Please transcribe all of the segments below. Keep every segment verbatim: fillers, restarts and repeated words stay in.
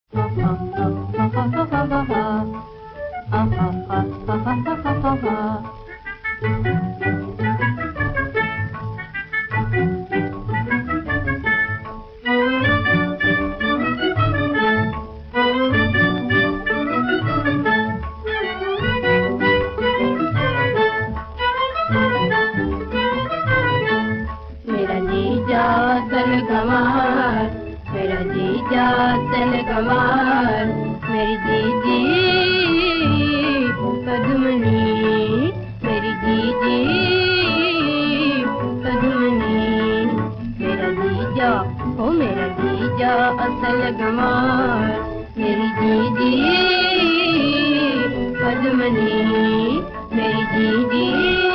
तल कमार, मेरा जीजा तल कमार, मेरी जीजी पद्मनी, मेरी जीजी पद्मनी, मेरा जीजा ओ मेरा जीजा असल कमार, मेरी जीजी पद्मनी, मेरी जीजी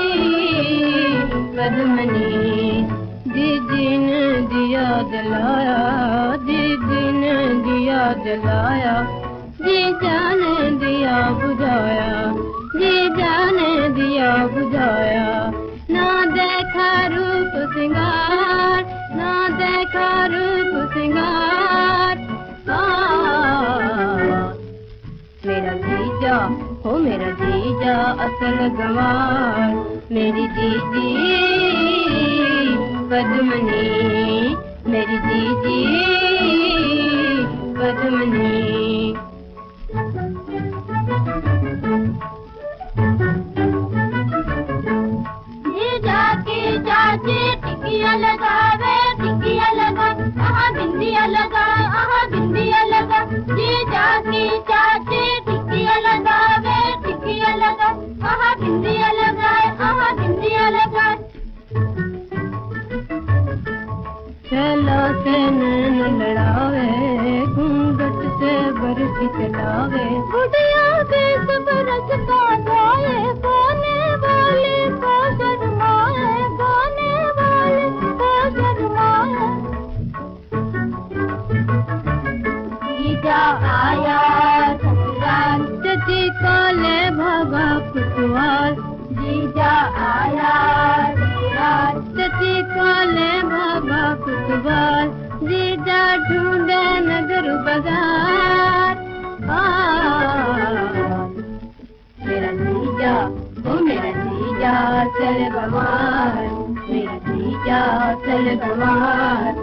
पद्मनी। दीदी ने दिया जलाया, दीदी ने दिया जलाया, जीजा ने दिया बुझाया, जीजा ने दिया बुझाया। ना देखा रूप सिंगार, ना देखा रूप सिंगार, मेरा जीजा हो मेरा जीजा असल गंवार, मेरी जीजी पद्मनी, मेरी जीजी पद्मनी। जीजा की चाची टिकिया लगावे, टिकिया लगा आहा बिंदिया लगा, आहा बिंदिया लगा। जीजा की चाची टिकिया लगावे, टिकिया लगा आहा बिंदिया लगाए, आहा बिंदिया लगाए। चलो से नैन लड़ावे, घूंघट से बरसी चलावे, बुढ़िया बीस बरस का गाए, गाने वाले को शर्माए, गाने वाले को शर्माए। जीजा आया ससुराल, चची को ले भागा कुतवाल, जीजा आया ससुराल, चची को ले भागा कुतवाल, जीजा ढूंढे नगर बाजार। मेरा जीजा ओ मेरा जीजा चल बवार, मेरा जीजा चल बवार,